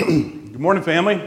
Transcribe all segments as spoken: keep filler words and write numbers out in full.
Good morning, family.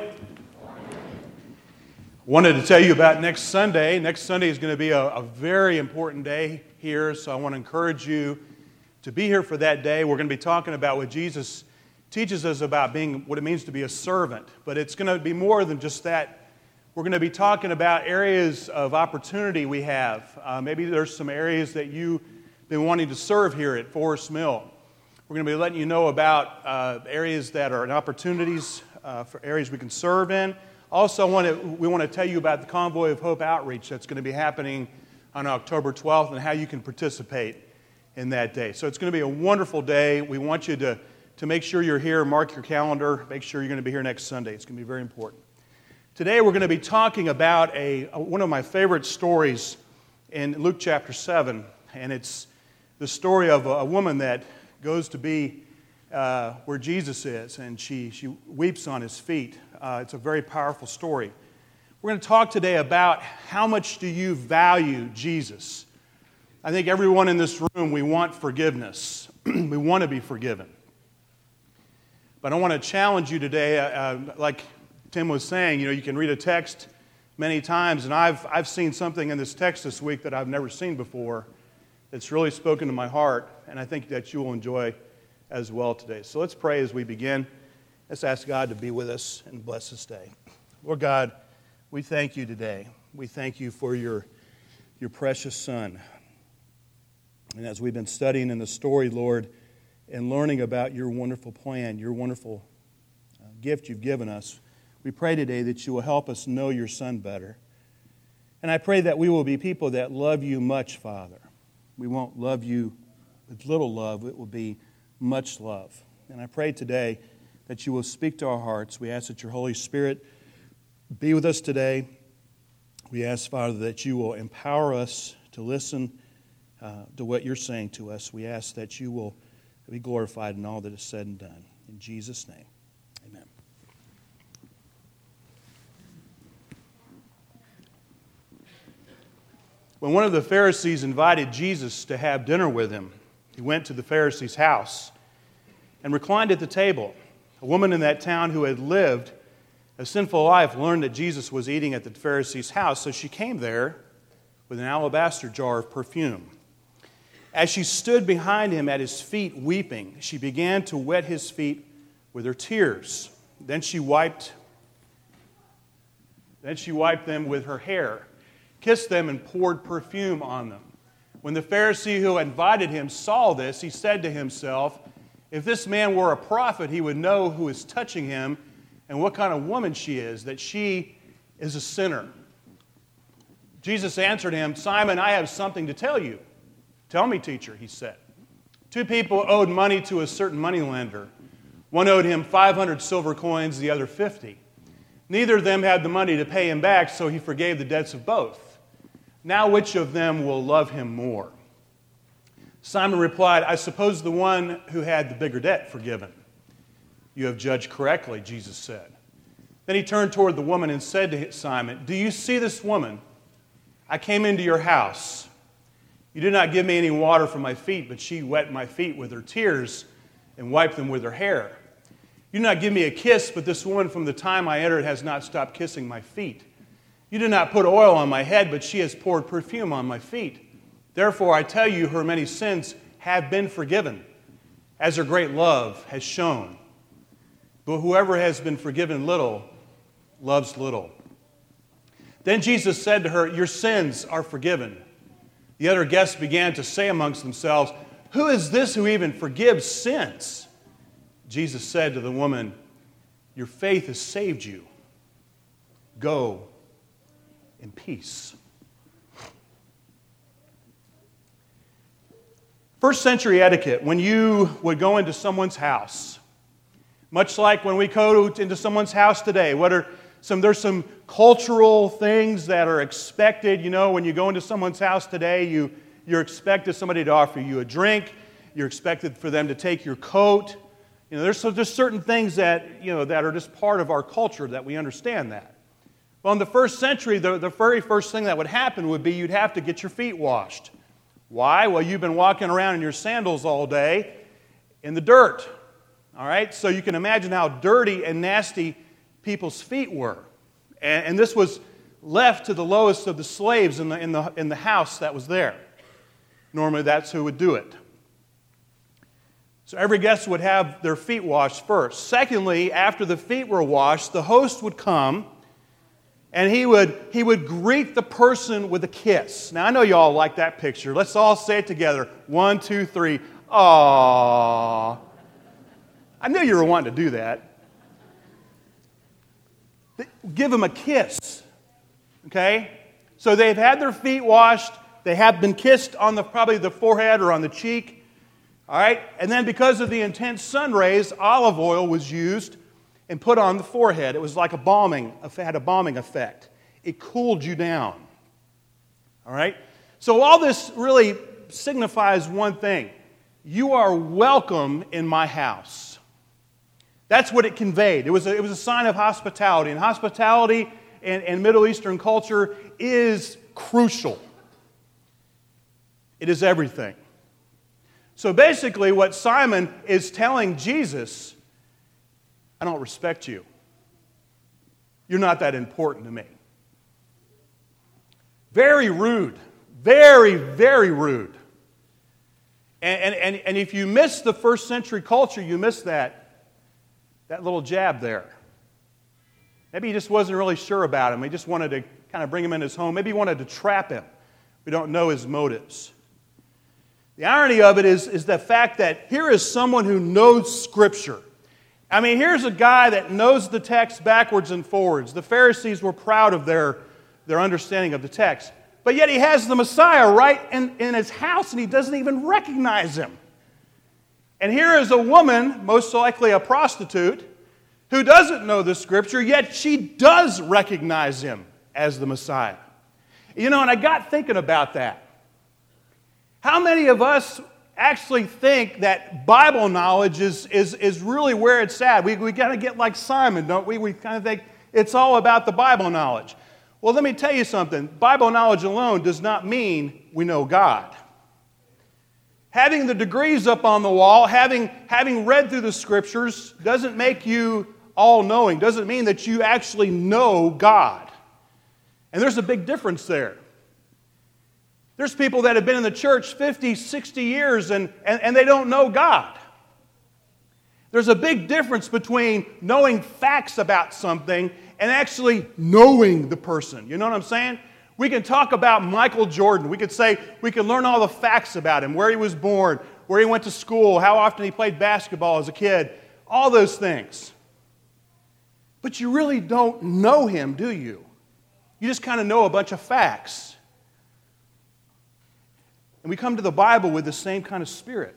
Wanted to tell you about next Sunday. Next Sunday is going to be a, a very important day here, so I want to encourage you to be here for that day. We're going to be talking about what Jesus teaches us about being, what it means to be a servant. But it's going to be more than just that. We're going to be talking about areas of opportunity we have. Uh, maybe there's some areas that you've been wanting to serve here at Forest Mill. We're going to be letting you know about uh, areas that are opportunities uh, for areas we can serve in. Also, I want to, we want to tell you about the Convoy of Hope outreach that's going to be happening on October twelfth and how you can participate in that day. So it's going to be a wonderful day. We want you to, to make sure you're here, mark your calendar, make sure you're going to be here next Sunday. It's going to be very important. Today we're going to be talking about a, a one of my favorite stories in Luke chapter seven, and it's the story of a, a woman that goes to be uh, where Jesus is, and she, she weeps on his feet. Uh, it's a very powerful story. We're going to talk today about how much do you value Jesus. I think everyone in this room, we want forgiveness. We want to be forgiven. But I want to challenge you today, uh, like Tim was saying, you know, you can read a text many times, and I've, I've seen something in this text this week that I've never seen before. It's really spoken to my heart, and I think that you will enjoy as well today. So let's pray as we begin. Let's ask God to be with us and bless this day. Lord God, we thank you today. We thank you for your, your precious Son. And as we've been studying in the story, Lord, and learning about your wonderful plan, your wonderful uh, gift you've given us, we pray today that you will help us know your Son better. And I pray that we will be people that love you much, Father. We won't love you with little love. It will be much love. And I pray today that you will speak to our hearts. We ask that your Holy Spirit be with us today. We ask, Father, that you will empower us to listen uh, to what you're saying to us. We ask that you will be glorified in all that is said and done. In Jesus' name, amen. When one of the Pharisees invited Jesus to have dinner with him, he went to the Pharisee's house and reclined at the table. A woman in that town who had lived a sinful life learned that Jesus was eating at the Pharisee's house, so she came there with an alabaster jar of perfume. As she stood behind him at his feet weeping, she began to wet his feet with her tears. Then she wiped, then she wiped them with her hair, kissed them, and poured perfume on them. When the Pharisee who invited him saw this, he said to himself, if this man were a prophet, he would know who is touching him and what kind of woman she is, that she is a sinner. Jesus answered him, Simon, I have something to tell you. Tell me, teacher, he said. Two people owed money to a certain moneylender. One owed him five hundred silver coins, the other fifty. Neither of them had the money to pay him back, so he forgave the debts of both. Now which of them will love him more? Simon replied, I suppose the one who had the bigger debt forgiven. You have judged correctly, Jesus said. Then he turned toward the woman and said to Simon, do you see this woman? I came into your house. You did not give me any water for my feet, but she wet my feet with her tears and wiped them with her hair. You did not give me a kiss, but this woman from the time I entered has not stopped kissing my feet. You did not put oil on my head, but she has poured perfume on my feet. Therefore, I tell you, her many sins have been forgiven, as her great love has shown. But whoever has been forgiven little, loves little. Then Jesus said to her, your sins are forgiven. The other guests began to say amongst themselves, who is this who even forgives sins? Jesus said to the woman, your faith has saved you. Go in peace. First century etiquette, when you would go into someone's house, much like when we go into someone's house today, what are some, there's some cultural things that are expected. You know, when you go into someone's house today, you, you're expected somebody to offer you a drink. You're expected for them to take your coat. You know, there's, so there's certain things that, you know, that are just part of our culture that we understand that. Well, in the first century, the, the very first thing that would happen would be you'd have to get your feet washed. Why? Well, you've been walking around in your sandals all day in the dirt. All right? So you can imagine how dirty and nasty people's feet were. And, and this was left to the lowest of the slaves in the, in, the, in the house that was there. Normally that's who would do it. So every guest would have their feet washed first. Secondly, after the feet were washed, the host would come and he would, he would greet the person with a kiss. Now, I know you all like that picture. Let's all say it together. One, two, three. Aww. I knew you were wanting to do that. Give them a kiss. Okay? So they've had their feet washed. They have been kissed on the probably the forehead or on the cheek. All right? And then because of the intense sun rays, olive oil was used and put on the forehead. It was like a balming, it had a balming effect. It cooled you down. All right? So all this really signifies one thing. You are welcome in my house. That's what it conveyed. It was a, it was a sign of hospitality. And hospitality in, in Middle Eastern culture is crucial. It is everything. So basically what Simon is telling Jesus, I don't respect you. You're not that important to me. Very rude. Very, very rude. And, and, and if you miss the first century culture, you miss that, that little jab there. Maybe he just wasn't really sure about him. He just wanted to kind of bring him in his home. Maybe he wanted to trap him. We don't know his motives. The irony of it is, is the fact that here is someone who knows Scripture. I mean, here's a guy that knows the text backwards and forwards. The Pharisees were proud of their, their understanding of the text. But yet he has the Messiah right in, in his house, and he doesn't even recognize him. And here is a woman, most likely a prostitute, who doesn't know the Scripture, yet she does recognize him as the Messiah. You know, and I got thinking about that. How many of us actually think that Bible knowledge is, is, is really where it's at? We, we got to get like Simon, don't we? We kind of think it's all about the Bible knowledge. Well, let me tell you something. Bible knowledge alone does not mean we know God. Having the degrees up on the wall, having, having read through the Scriptures, doesn't make you all-knowing, doesn't mean that you actually know God. And there's a big difference there. There's people that have been in the church fifty, sixty years and, and, and they don't know God. There's a big difference between knowing facts about something and actually knowing the person. You know what I'm saying? We can talk about Michael Jordan. We could say, we can learn all the facts about him, where he was born, where he went to school, how often he played basketball as a kid, all those things. But you really don't know him, do you? You just kind of know a bunch of facts. And we come to the Bible with the same kind of spirit.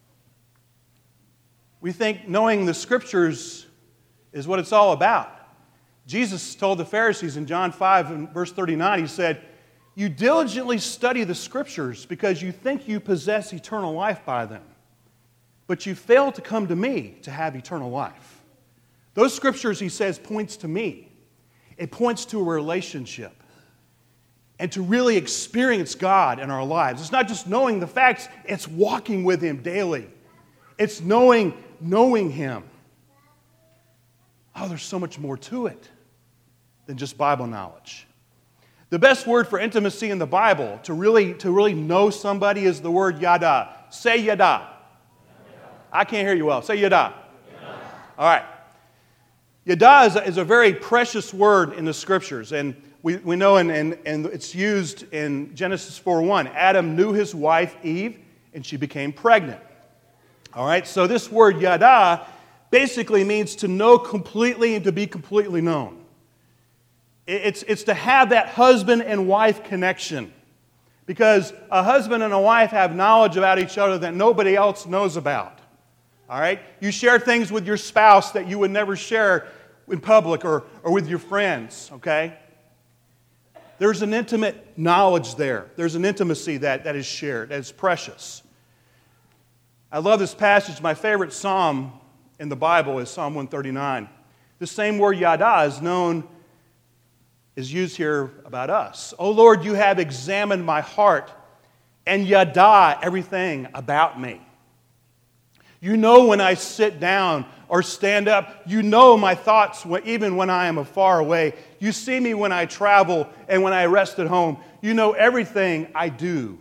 We think knowing the Scriptures is what it's all about. Jesus told the Pharisees in John five and verse thirty-nine, he said, "You diligently study the Scriptures because you think you possess eternal life by them. But you fail to come to me to have eternal life." Those Scriptures, he says, points to me. It points to a relationship. And to really experience God in our lives. It's not just knowing the facts, it's walking with Him daily. It's knowing, knowing Him. Oh, there's so much more to it than just Bible knowledge. The best word for intimacy in the Bible, to really, to really know somebody, is the word yada. Say yada. Yada. I can't hear you well. Say yada. Yada. All right. Yada is a, is a very precious word in the Scriptures, and we, we know, and and and it's used in Genesis four one. Adam knew his wife Eve, and she became pregnant. All right, so this word yada basically means to know completely and to be completely known. It's, it's to have that husband and wife connection, because a husband and a wife have knowledge about each other that nobody else knows about. All right? You share things with your spouse that you would never share in public or, or with your friends, okay? There's an intimate knowledge there. There's an intimacy that, that is shared, that is precious. I love this passage. My favorite psalm in the Bible is Psalm one thirty-nine. The same word yada is known, is used here about us. "O Lord, you have examined my heart and yada everything about me." You know when I sit down or stand up. You know my thoughts even when I am far away. You see me when I travel and when I rest at home. You know everything I do.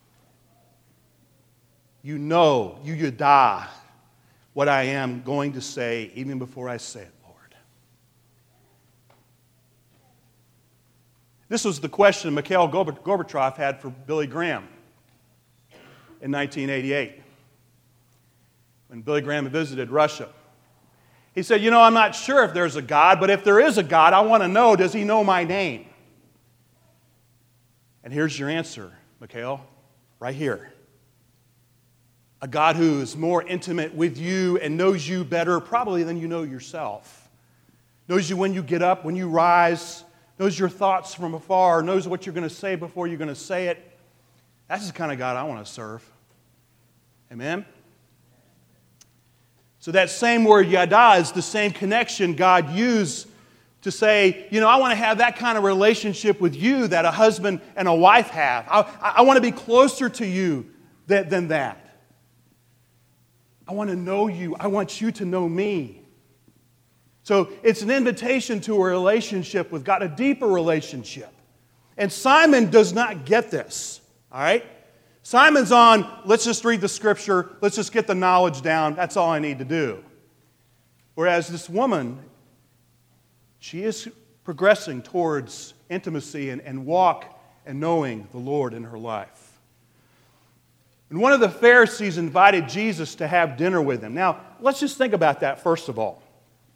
You know, you yada, what I am going to say even before I say it, Lord. This was the question Mikhail Gorbachev had for Billy Graham in nineteen eighty-eight when Billy Graham visited Russia. He said, you know, I'm not sure if there's a God, but if there is a God, I want to know, does he know my name? And here's your answer, Mikhail, right here. A God who is more intimate with you and knows you better probably than you know yourself. Knows you when you get up, when you rise, knows your thoughts from afar, knows what you're going to say before you're going to say it. That's the kind of God I want to serve. Amen? So that same word yada is the same connection God used to say, you know, I want to have that kind of relationship with you that a husband and a wife have. I, I want to be closer to you than, than that. I want to know you. I want you to know me. So it's an invitation to a relationship with God, a deeper relationship. And Simon does not get this, all right? Simon's on, let's just read the scripture, let's just get the knowledge down, that's all I need to do. Whereas this woman, she is progressing towards intimacy and, and walk and knowing the Lord in her life. And one of the Pharisees invited Jesus to have dinner with him. Now, let's just think about that first of all.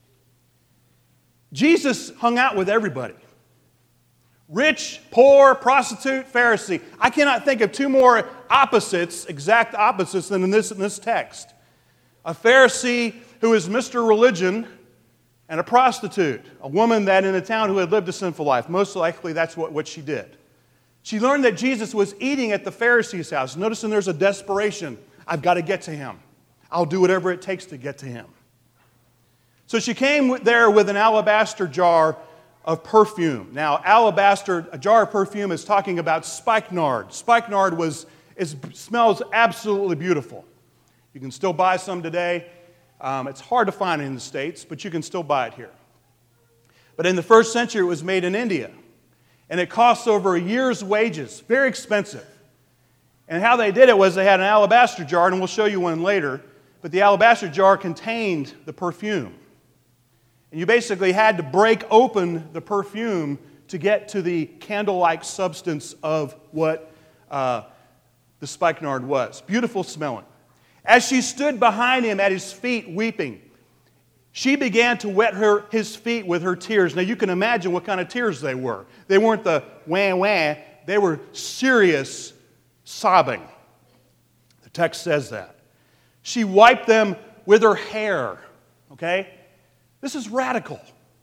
Jesus hung out with everybody. Rich, poor, prostitute, Pharisee. I cannot think of two more opposites, exact opposites, than in this, in this text. A Pharisee who is Mister Religion and a prostitute, a woman that in a town who had lived a sinful life. Most likely that's what, what she did. She learned that Jesus was eating at the Pharisee's house. Noticing there's a desperation. I've got to get to him. I'll do whatever it takes to get to him. So she came there with an alabaster jar of perfume. Now, alabaster, a jar of perfume is talking about spikenard. Spikenard was, is, smells absolutely beautiful. You can still buy some today. Um, it's hard to find in the States, but you can still buy it here. But in the first century, it was made in India. And it costs over a year's wages. Very expensive. And how they did it was they had an alabaster jar, and we'll show you one later, but the alabaster jar contained the perfume. And you basically had to break open the perfume to get to the candle-like substance of what uh, the spikenard was. Beautiful smelling. As she stood behind him at his feet weeping, she began to wet her, his feet with her tears. Now you can imagine what kind of tears they were. They weren't the wah-wah. They were serious sobbing. The text says that. She wiped them with her hair. Okay? This is radical.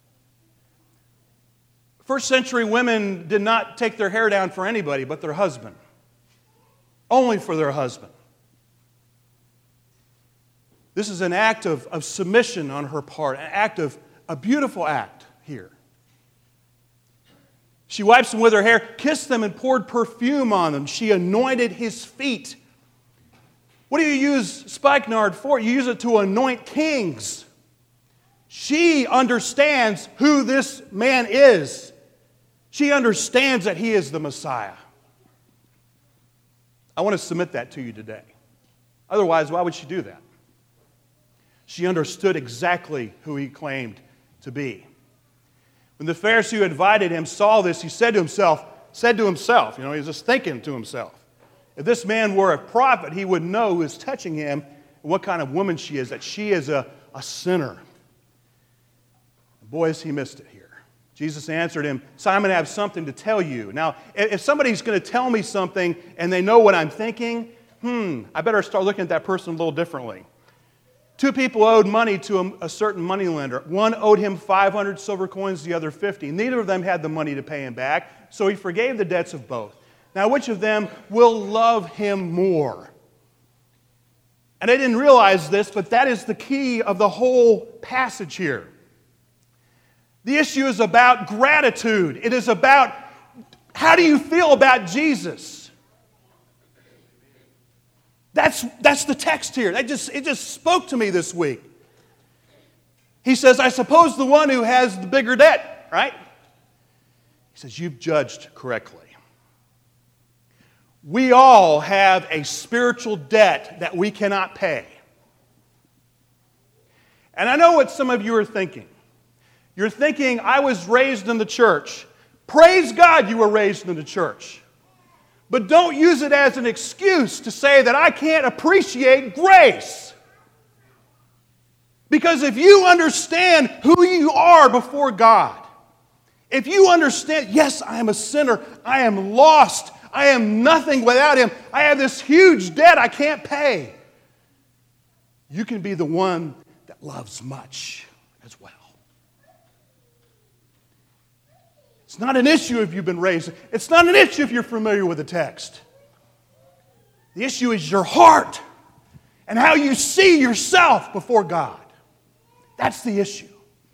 First century women did not take their hair down for anybody but their husband. Only for their husband. This is an act of, of submission on her part, an act of, a beautiful act here. She wipes them with her hair, kissed them, and poured perfume on them. She anointed his feet. What do you use spikenard for? You use it to anoint kings. She understands who this man is. She understands that he is the Messiah. I want to submit that to you today. Otherwise, why would she do that? She understood exactly who he claimed to be. When the Pharisee who invited him saw this, he said to himself, said to himself, you know, he was just thinking to himself, if this man were a prophet, he would know who is touching him and what kind of woman she is, that she is a, a sinner. Boy, has he missed it here. Jesus answered him, Simon, I have something to tell you. Now, if somebody's going to tell me something and they know what I'm thinking, hmm, I better start looking at that person a little differently. Two people owed money to a, a certain moneylender. One owed him five hundred silver coins, the other fifty. Neither of them had the money to pay him back, so he forgave the debts of both. Now, which of them will love him more? And I didn't realize this, but that is the key of the whole passage here. The issue is about gratitude. It is about how do you feel about Jesus? That's, that's the text here. That just, it just spoke to me this week. He says, I suppose the one who has the bigger debt, right? He says, you've judged correctly. We all have a spiritual debt that we cannot pay. And I know what some of you are thinking. You're thinking, I was raised in the church. Praise God you were raised in the church. But don't use it as an excuse to say that I can't appreciate grace. Because if you understand who you are before God, if you understand, yes, I am a sinner, I am lost, I am nothing without Him, I have this huge debt I can't pay, you can be the one that loves much as well. It's not an issue if you've been raised. It's not an issue if you're familiar with the text. The issue is your heart and how you see yourself before God. That's the issue.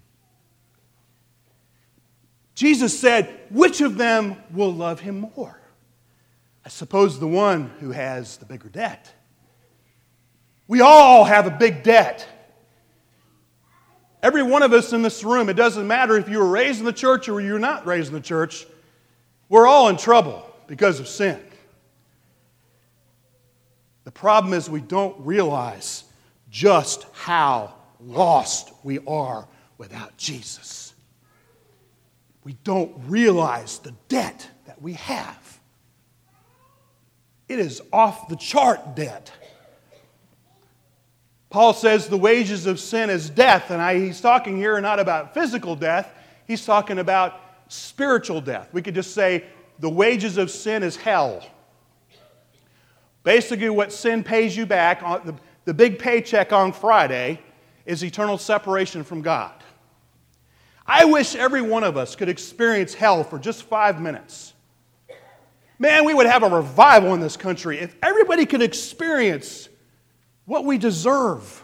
Jesus said, which of them will love Him more? I suppose the one who has the bigger debt. We all have a big debt. Every one of us in this room, it doesn't matter if you were raised in the church or you're not raised in the church, we're all in trouble because of sin. The problem is we don't realize just how lost we are without Jesus. We don't realize the debt that we have. It is off the chart debt. Paul says the wages of sin is death, and I, he's talking here not about physical death, he's talking about spiritual death. We could just say the wages of sin is hell. Basically what sin pays you back, on the, the big paycheck on Friday, is eternal separation from God. I wish every one of us could experience hell for just five minutes. Man, we would have a revival in this country if everybody could experience what we deserve.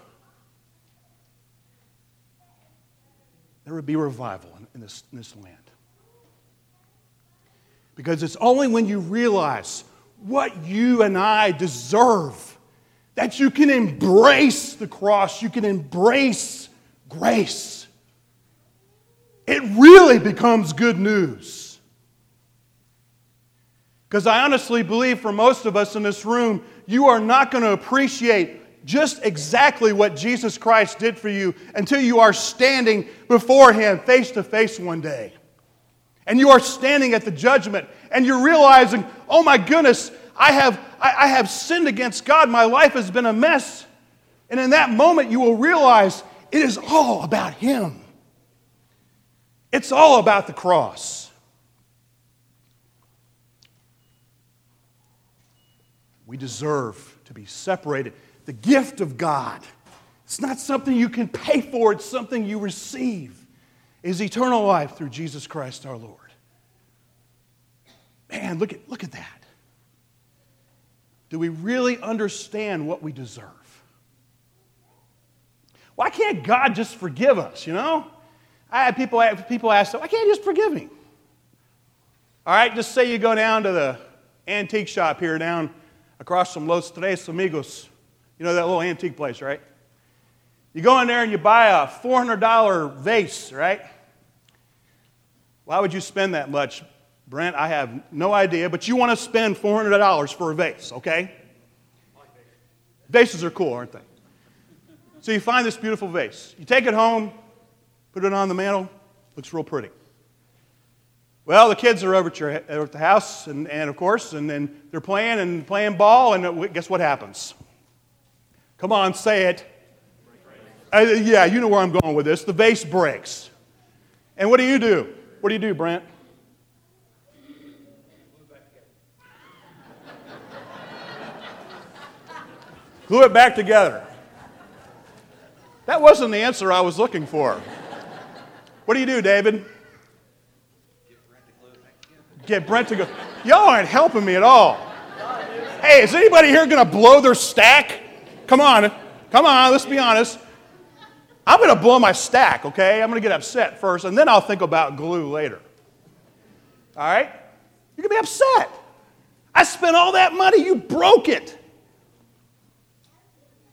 There would be revival in, in, this, in this land. Because it's only when you realize what you and I deserve that you can embrace the cross, you can embrace grace. It really becomes good news. Because I honestly believe for most of us in this room, you are not going to appreciate just exactly what Jesus Christ did for you until you are standing before Him face to face one day. And you are standing at the judgment and you're realizing, oh my goodness, I have, I, I have sinned against God. My life has been a mess. And in that moment you will realize it is all about Him. It's all about the cross. We deserve to be separated. The gift of God. It's not something you can pay for. It's something you receive. Is eternal life through Jesus Christ our Lord. Man, look at, look at that. Do we really understand what we deserve? Why can't God just forgive us, you know? I had people, people ask, why can't you just forgive me? All right, just say you go down to the antique shop here down across from Los Tres Amigos. You know that little antique place, right? You go in there and you buy a four hundred dollars vase, right? Why would you spend that much, Brent? I have no idea, but you want to spend four hundred dollars for a vase, okay? Vases are cool, aren't they? So you find this beautiful vase. You take it home, put it on the mantle, looks real pretty. Well, the kids are over at, your, at the house, and, and of course, and then they're playing and playing ball, and guess what happens? Come on, say it. Uh, yeah, you know where I'm going with this. The vase breaks. And what do you do? What do you do, Brent? Glue it back together. That wasn't the answer I was looking for. What do you do, David? Get Brent to go. Y'all aren't helping me at all. Hey, is anybody here going to blow their stack? Come on. Come on, let's be honest. I'm going to blow my stack, okay? I'm going to get upset first, and then I'll think about glue later. All right? You're going to be upset. I spent all that money. You broke it.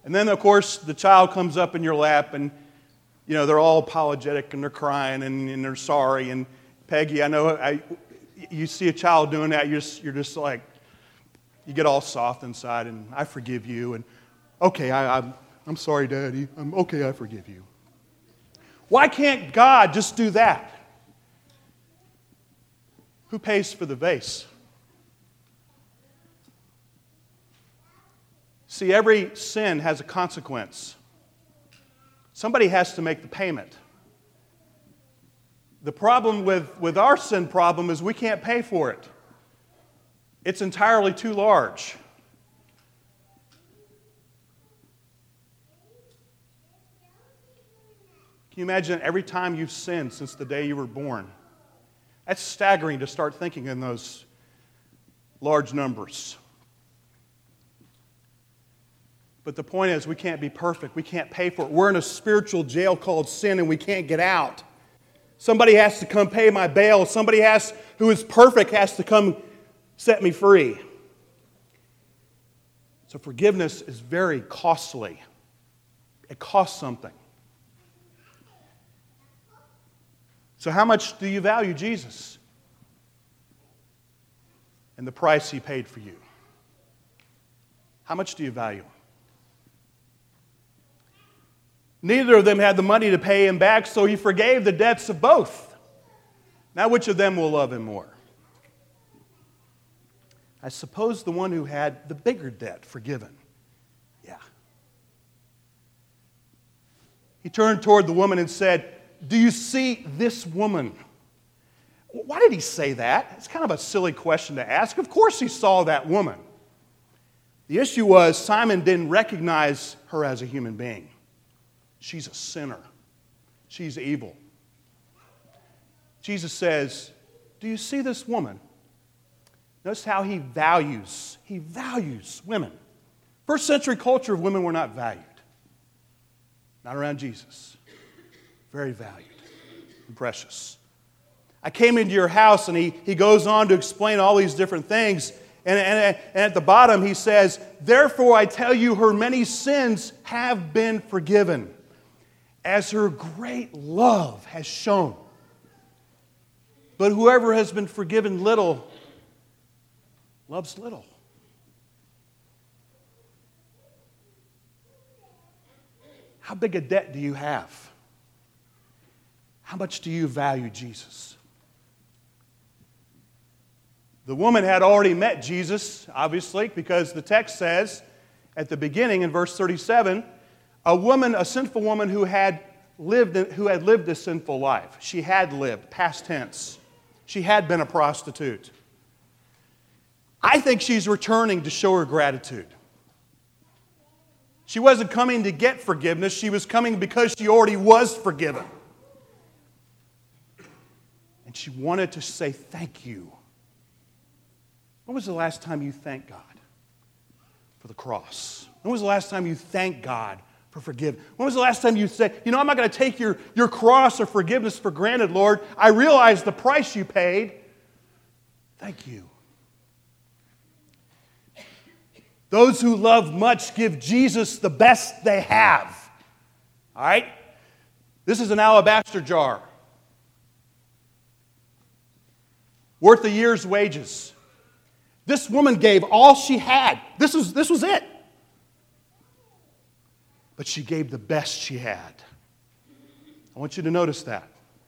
And then, of course, the child comes up in your lap and, you know, they're all apologetic and they're crying and, and they're sorry. And Peggy, I know I, you see a child doing that, you're just, you're just like, you get all soft inside and I forgive you. And okay, I, I'm, I'm sorry, Daddy. I'm okay, I forgive you. Why can't God just do that? Who pays for the vase? See, every sin has a consequence. Somebody has to make the payment. The problem with, with our sin problem is we can't pay for it. It's entirely too large. Can you imagine every time you've sinned since the day you were born? That's staggering to start thinking in those large numbers. But the point is, we can't be perfect. We can't pay for it. We're in a spiritual jail called sin, and we can't get out. Somebody has to come pay my bail. Somebody has, who is perfect has to come set me free. So forgiveness is very costly. It costs something. So how much do you value Jesus and the price He paid for you? How much do you value Him? Neither of them had the money to pay Him back, so He forgave the debts of both. Now, which of them will love Him more? I suppose the one who had the bigger debt forgiven. Yeah. He turned toward the woman and said, "Do you see this woman?" Why did He say that? It's kind of a silly question to ask. Of course He saw that woman. The issue was Simon didn't recognize her as a human being. She's a sinner. She's evil. Jesus says, "Do you see this woman?" Notice how He values. He values women. First century culture of women were not valued. Not around Jesus. Very valued and precious. I came into your house, and he, he goes on to explain all these different things. And, and, and at the bottom he says, "Therefore I tell you, her many sins have been forgiven, as her great love has shown. But whoever has been forgiven little, loves little." How big a debt do you have? How much do you value Jesus? The woman had already met Jesus, obviously, because the text says at the beginning in verse thirty-seven, a woman, a sinful woman who had lived, who had lived a sinful life. She had lived, past tense. She had been a prostitute. I think she's returning to show her gratitude. She wasn't coming to get forgiveness. She was coming because she already was forgiven. And she wanted to say thank you. When was the last time you thanked God for the cross? When was the last time you thanked God for forgiveness? When was the last time you said, "You know, I'm not going to take your, your cross or forgiveness for granted, Lord. I realize the price you paid. Thank you." Those who love much give Jesus the best they have. All right? This is an alabaster jar. Worth a year's wages. This woman gave all she had. This was, this was it. But she gave the best she had. I want you to notice that.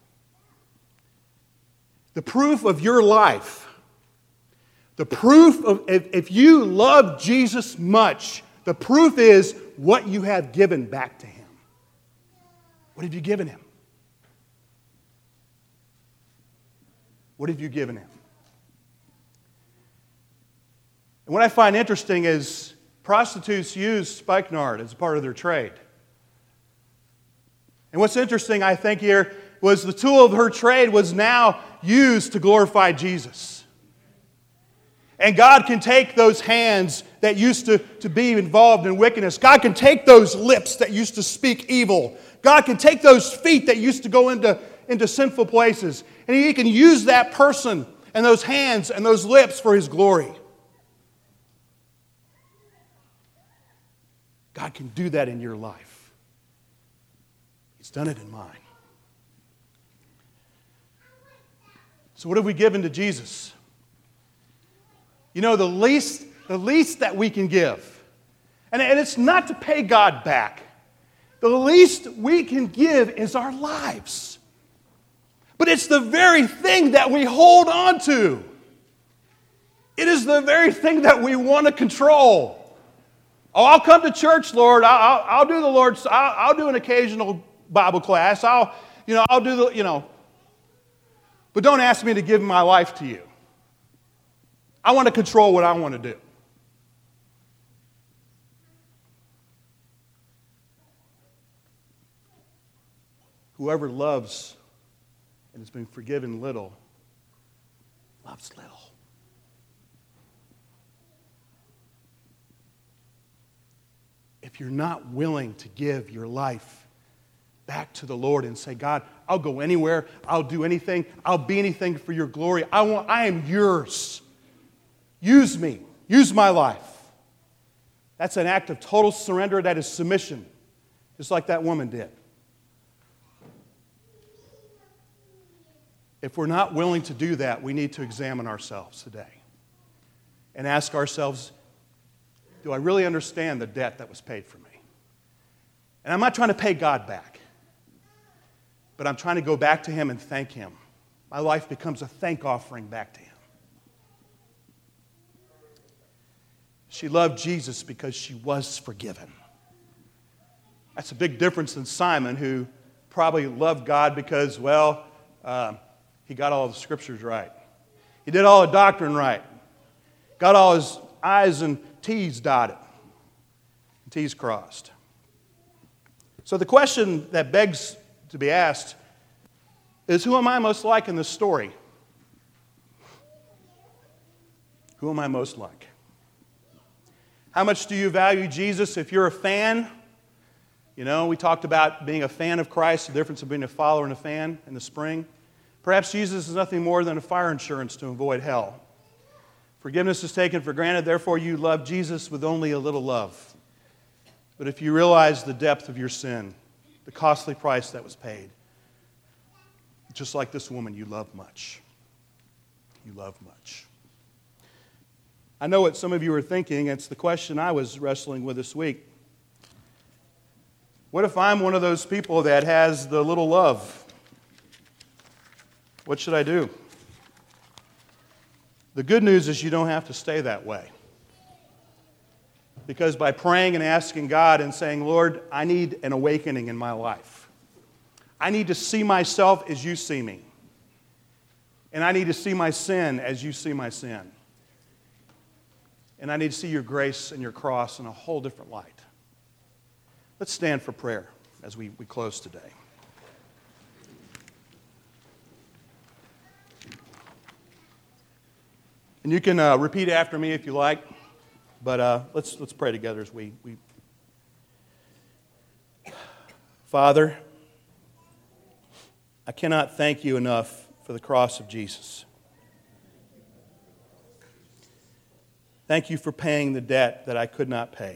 The proof of your life, the proof of, if, if you love Jesus much, the proof is what you have given back to Him. What have you given Him? What have you given Him? And what I find interesting is prostitutes use spikenard as part of their trade. And what's interesting, I think, here was the tool of her trade was now used to glorify Jesus. And God can take those hands that used to, to be involved in wickedness. God can take those lips that used to speak evil. God can take those feet that used to go into, into sinful places. And He can use that person and those hands and those lips for His glory. God can do that in your life. He's done it in mine. So what have we given to Jesus? You know, the least, the least that we can give, and, and it's not to pay God back. The least we can give is our lives. But it's the very thing that we hold on to. It is the very thing that we want to control. Oh, I'll come to church, Lord. I'll, I'll, I'll do the Lord's. I'll, I'll do an occasional Bible class. I'll, you know, I'll do the, you know. But don't ask me to give my life to you. I want to control what I want to do. Whoever loves and has been forgiven little, loves little. If you're not willing to give your life back to the Lord and say, God, I'll go anywhere, I'll do anything, I'll be anything for your glory. I want, I am yours. Use me. Use my life. That's an act of total surrender. That is submission, just like that woman did. If we're not willing to do that, we need to examine ourselves today and ask ourselves, do I really understand the debt that was paid for me? And I'm not trying to pay God back, but I'm trying to go back to Him and thank Him. My life becomes a thank offering back to Him. She loved Jesus because she was forgiven. That's a big difference than Simon, who probably loved God because, well, uh, he got all the scriptures right. He did all the doctrine right. Got all his I's and T's dotted. And T's crossed. So the question that begs to be asked is, who am I most like in this story? Who am I most like? How much do you value Jesus? If you're a fan, you know, we talked about being a fan of Christ, the difference of being a follower and a fan in the spring. Perhaps Jesus is nothing more than a fire insurance to avoid hell. Forgiveness is taken for granted, therefore you love Jesus with only a little love. But if you realize the depth of your sin, the costly price that was paid, just like this woman, you love much. You love much. I know what some of you are thinking. It's the question I was wrestling with this week. What if I'm one of those people that has the little love? What should I do? The good news is you don't have to stay that way. Because by praying and asking God and saying, Lord, I need an awakening in my life. I need to see myself as you see me. And I need to see my sin as you see my sin. And I need to see your grace and your cross in a whole different light. Let's stand for prayer as we, we close today. And you can uh, repeat after me if you like, but uh, let's let's pray together as we, we. Father, I cannot thank you enough for the cross of Jesus. Thank you for paying the debt that I could not pay.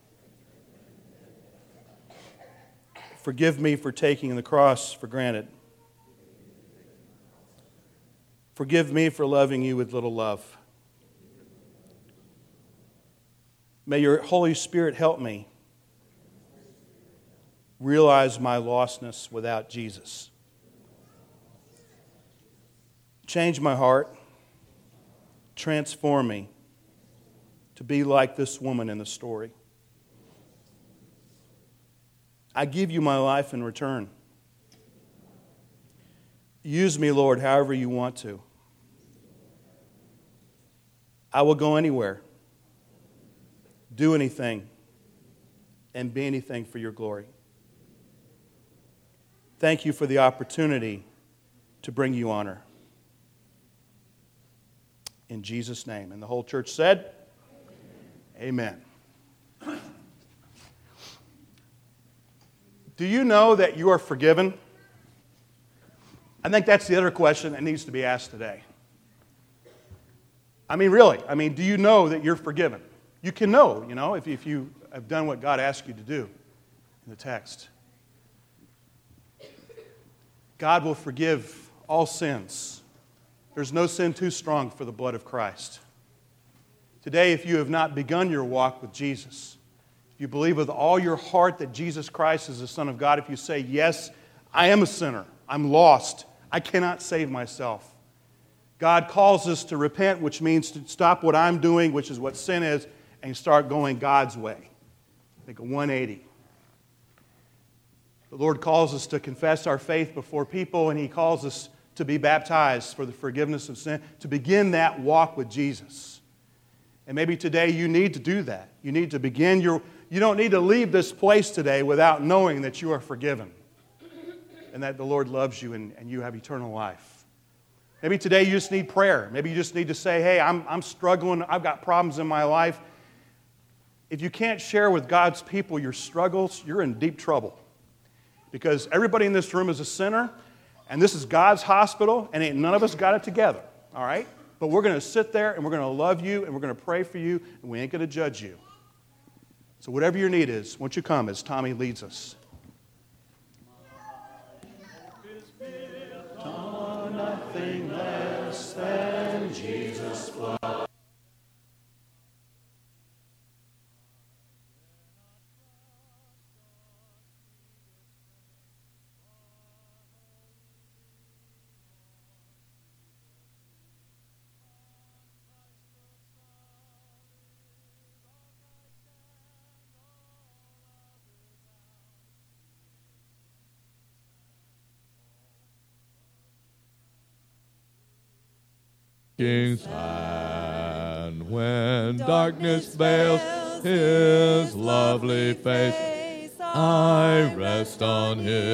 Forgive me for taking the cross for granted. Forgive me for loving you with little love. May your Holy Spirit help me realize my lostness without Jesus. Change my heart. Transform me to be like this woman in the story. I give you my life in return. Use me, Lord, however you want to. I will go anywhere, do anything, and be anything for your glory. Thank you for the opportunity to bring you honor. In Jesus' name. And the whole church said, Amen. Do you know that you are forgiven? I think that's the other question that needs to be asked today. I mean, really. I mean, do you know that you're forgiven? You can know, you know, if, if you have done what God asked you to do in the text. God will forgive all sins. There's no sin too strong for the blood of Christ. Today, if you have not begun your walk with Jesus, if you believe with all your heart that Jesus Christ is the Son of God, if you say, yes, I am a sinner, I'm lost, I cannot save myself, God calls us to repent, which means to stop what I'm doing, which is what sin is, and start going God's way. Make a one eighty. The Lord calls us to confess our faith before people, and He calls us to be baptized for the forgiveness of sin, to begin that walk with Jesus. And maybe today you need to do that. You need to begin your, you don't need to leave this place today without knowing that you are forgiven and that the Lord loves you and, and you have eternal life. Maybe today you just need prayer. Maybe you just need to say, hey, I'm, I'm struggling. I've got problems in my life. If you can't share with God's people your struggles, you're in deep trouble. Because everybody in this room is a sinner, and this is God's hospital, and ain't none of us got it together, all right? But we're going to sit there, and we're going to love you, and we're going to pray for you, and we ain't going to judge you. So whatever your need is, won't you come as Tommy leads us? On nothing less than Jesus' blood. King's hand when darkness veils His lovely face, I rest on His